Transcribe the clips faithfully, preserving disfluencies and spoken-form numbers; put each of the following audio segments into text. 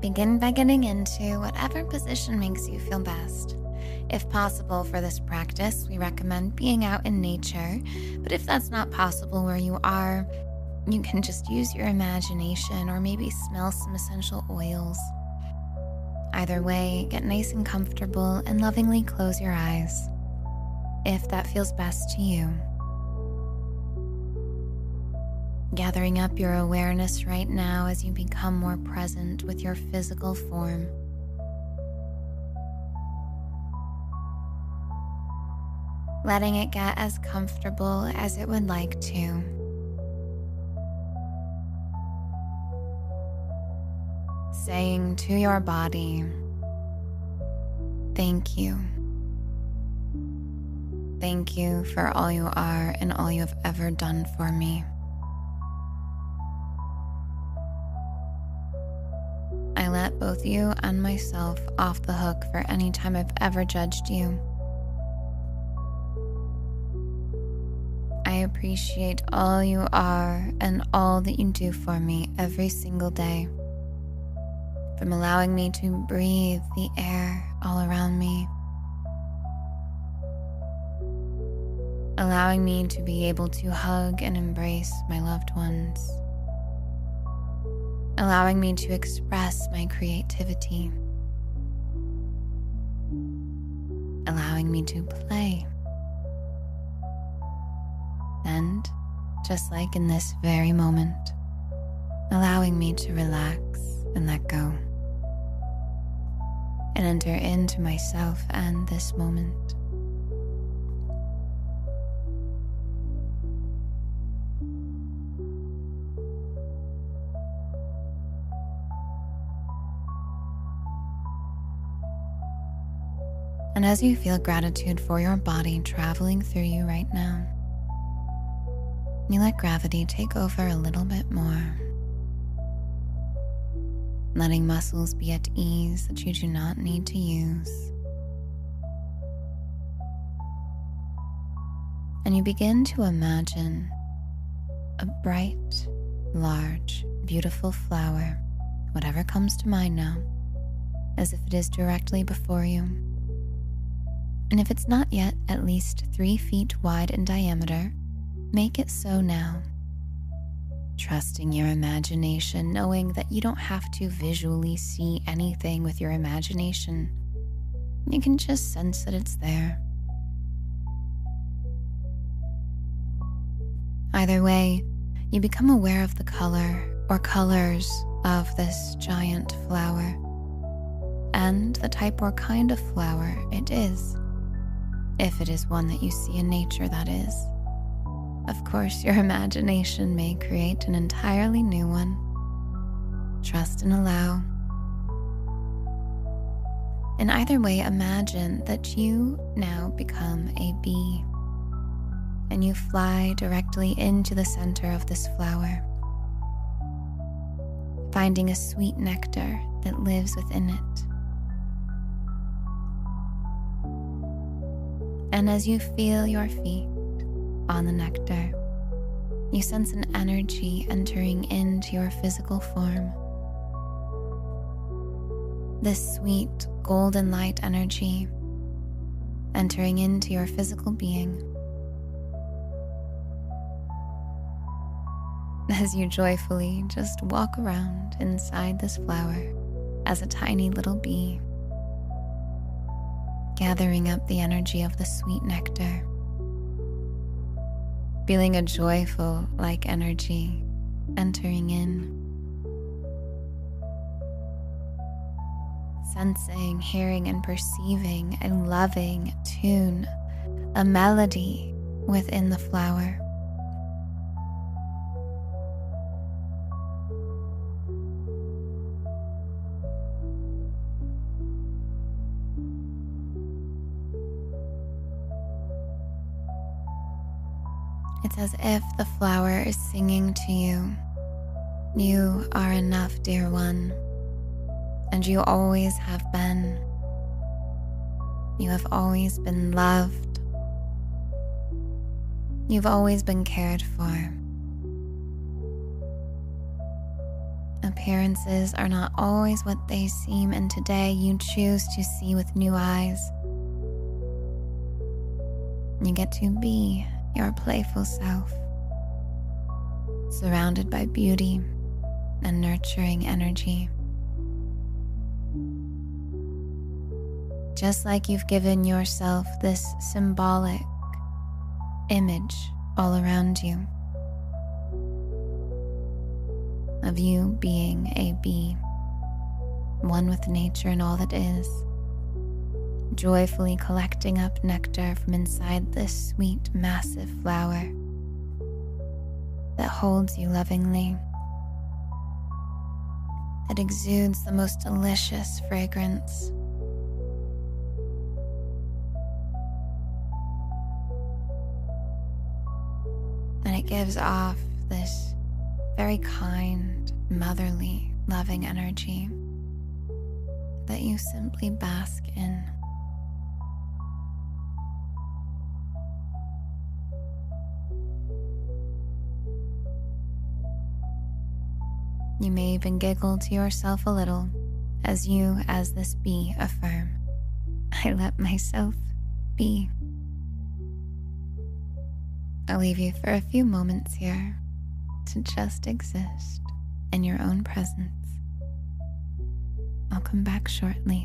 Begin by getting into whatever position makes you feel best. If possible for this practice, we recommend being out in nature, but if that's not possible where you are, you can just use your imagination or maybe smell some essential oils. Either way, get nice and comfortable and lovingly close your eyes, if that feels best to you. Gathering up your awareness right now as you become more present with your physical form. Letting it get as comfortable as it would like to. Saying to your body, thank you. Thank you for all you are and all you have ever done for me. I let both you and myself off the hook for any time I've ever judged you. I appreciate all you are and all that you do for me every single day. From allowing me to breathe the air all around me, allowing me to be able to hug and embrace my loved ones, allowing me to express my creativity, allowing me to play, and, just like in this very moment, allowing me to relax and let go, and enter into myself and this moment. And as you feel gratitude for your body traveling through you right now, you let gravity take over a little bit more, letting muscles be at ease that you do not need to use. And you begin to imagine a bright, large, beautiful flower, whatever comes to mind now, as if it is directly before you. And if it's not yet at least three feet wide in diameter, make it so now. Trusting your imagination, knowing that you don't have to visually see anything with your imagination. You can just sense that it's there. Either way, you become aware of the color or colors of this giant flower and the type or kind of flower it is. If it is one that you see in nature, that is. Of course, your imagination may create an entirely new one. Trust and allow. In either way, imagine that you now become a bee and you fly directly into the center of this flower, finding a sweet nectar that lives within it. And as you feel your feet on the nectar, you sense an energy entering into your physical form. This sweet golden light energy entering into your physical being. As you joyfully just walk around inside this flower as a tiny little bee, gathering up the energy of the sweet nectar, feeling a joyful like energy entering in, sensing, hearing, and perceiving a loving tune, a melody within the flower. It's as if the flower is singing to you, "You are enough, dear one, and you always have been. You have always been loved. You've always been cared for. Appearances are not always what they seem, and today you choose to see with new eyes. You get to be your playful self, surrounded by beauty and nurturing energy. Just like you've given yourself this symbolic image all around you of you being a bee, one with nature and all that is, joyfully collecting up nectar from inside this sweet, massive flower that holds you lovingly, that exudes the most delicious fragrance. And it gives off this very kind, motherly, loving energy that you simply bask in. You may even giggle to yourself a little as you, as this bee, affirm, "I let myself be." I'll leave you for a few moments here to just exist in your own presence. I'll come back shortly.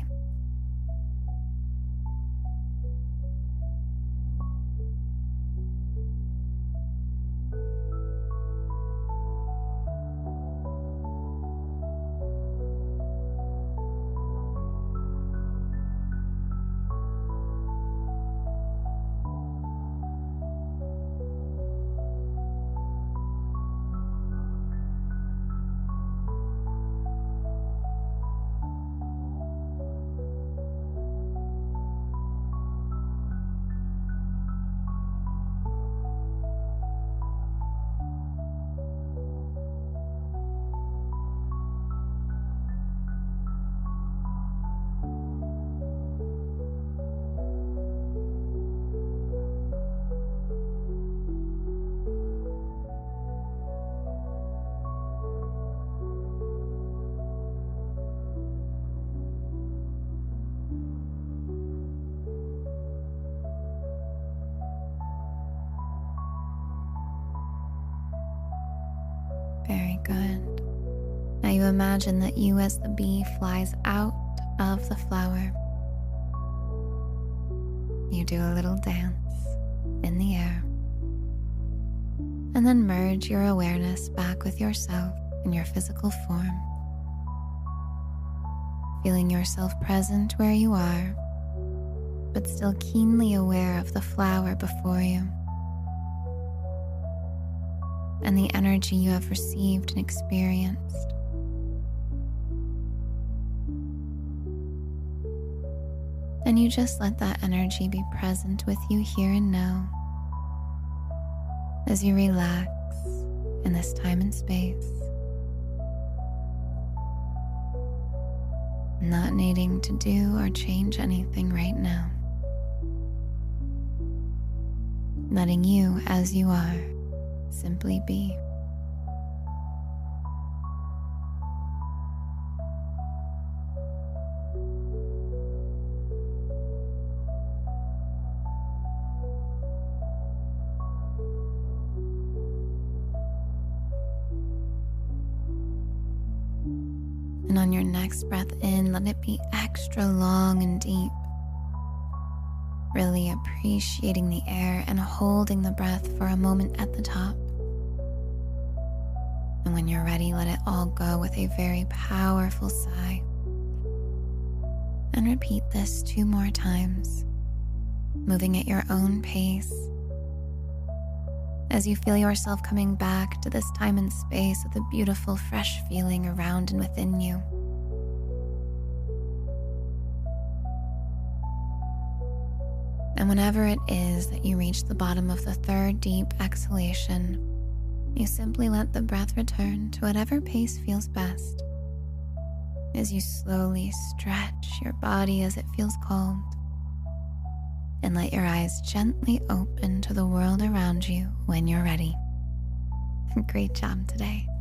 Very good. Now you imagine that you, as the bee, flies out of the flower. You do a little dance in the air, and then merge your awareness back with yourself in your physical form, feeling yourself present where you are, but still keenly aware of the flower before you and the energy you have received and experienced. And you just let that energy be present with you here and now as you relax in this time and space, not needing to do or change anything right now, letting you as you are simply be. And on your next breath in, let it be extra long and deep, really appreciating the air and holding the breath for a moment at the top. And when you're ready, let it all go with a very powerful sigh. And repeat this two more times, moving at your own pace, as you feel yourself coming back to this time and space with a beautiful, fresh feeling around and within you. And whenever it is that you reach the bottom of the third deep exhalation, you simply let the breath return to whatever pace feels best, as you slowly stretch your body as it feels called, and let your eyes gently open to the world around you when you're ready. Great job today.